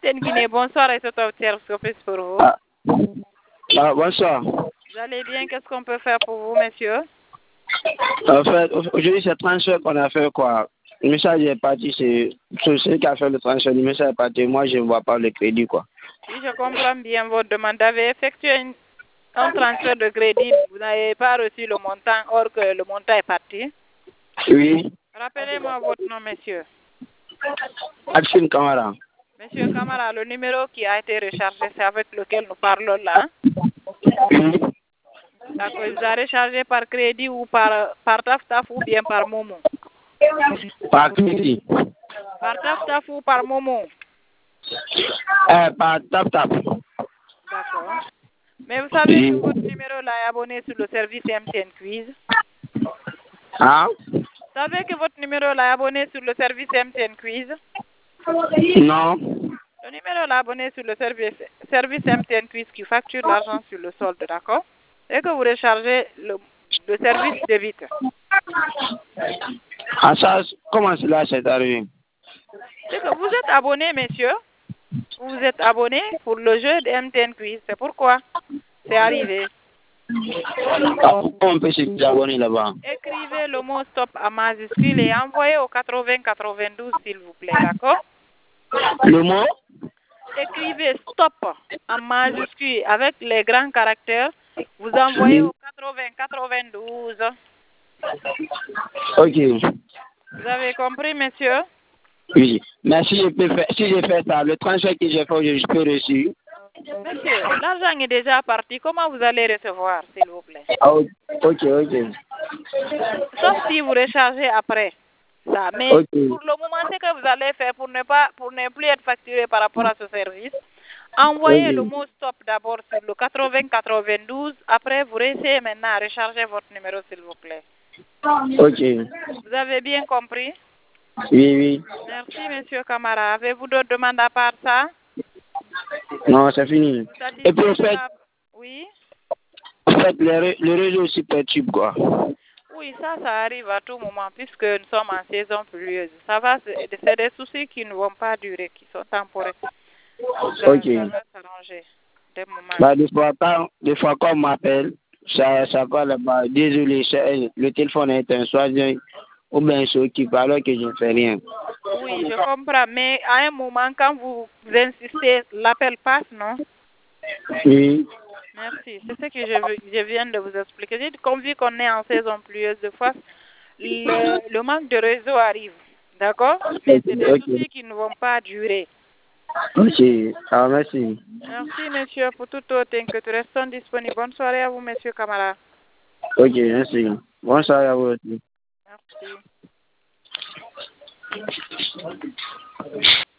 MTN Guinée, bonsoir et c'est au service pour vous. Bonsoir. Vous allez bien? Qu'est-ce qu'on peut faire pour vous, monsieur? En fait, aujourd'hui, c'est transfert qu'on a fait, quoi. Le message est parti, c'est celui qui a fait le transfert. Le message est parti. Moi, je ne vois pas le crédit, quoi. Oui, je comprends bien votre demande. Vous avez effectué un transfert de crédit. Vous n'avez pas reçu le montant, or que le montant est parti. Oui. Rappelez-moi votre nom, monsieur. Axime Kamara. Monsieur Kamara, le numéro qui a été rechargé, c'est avec lequel nous parlons là. Oui. D'accord, il vous a rechargé par crédit ou par TAF ou bien par Momo? Par crédit. Par TAF ou par Momo? Par tap. D'accord. Mais vous savez que votre numéro là est abonné sur le service MTN Quiz. Hein? Vous savez que votre numéro là est abonné sur le service MTN Quiz? Non. Le numéro là abonné sur le service MTN Quiz qui facture l'argent sur le solde, d'accord? Et que vous rechargez le service de vite. Ah, ça, comment cela s'est arrivé? C'est que vous êtes abonné, monsieur. Vous êtes abonné pour le jeu de MTN Quiz. C'est pourquoi c'est arrivé. On peut se abonner là-bas. Écrivez le mot stop en majuscule et envoyez au 80 92, s'il vous plaît, d'accord? Le mot? Écrivez stop en majuscule avec les grands caractères. Vous envoyez au 80 92. Ok. Vous avez compris, monsieur? Oui. Mais si je fais ça, le transfert que j'ai fait aujourd'hui, je peux reçu. Monsieur, l'argent est déjà parti. Comment vous allez recevoir, s'il vous plaît? Ok. Sauf si vous rechargez après ça. Mais pour le moment, ce que vous allez faire pour ne plus être facturé par rapport à ce service, envoyez le mot stop d'abord sur le 80 92. Après, vous réessayez maintenant à recharger votre numéro, s'il vous plaît. Ok. Vous avez bien compris? Oui. Merci, monsieur Kamara. Avez-vous d'autres demandes à part ça? Non, c'est fini. Et puis, en fait, oui? le réseau aussi perturbe, quoi. Oui, ça arrive à tout moment puisque nous sommes en saison pluvieuse. Ça va, c'est des soucis qui ne vont pas durer, qui sont temporaires. Ok. Ça va s'arranger. Des fois, quand on m'appelle, ça va là-bas. Désolé, le téléphone est un soit ou bien c'est occupé alors que je ne fais rien. Oui, je comprends. Mais à un moment, quand vous insistez, l'appel passe, non? Oui. Merci. C'est ce que je viens de vous expliquer. J'ai convenu qu'on est en saison pluvieuse. De fois, le manque de réseau arrive. D'accord? Mais c'est des soucis qui ne vont pas durer. Ok. Ah, merci. Merci, monsieur, pour toute autre inquiétude. Restons disponibles. Bonne soirée à vous, monsieur Kamara. Ok, merci. Bonne soirée à vous aussi. Merci.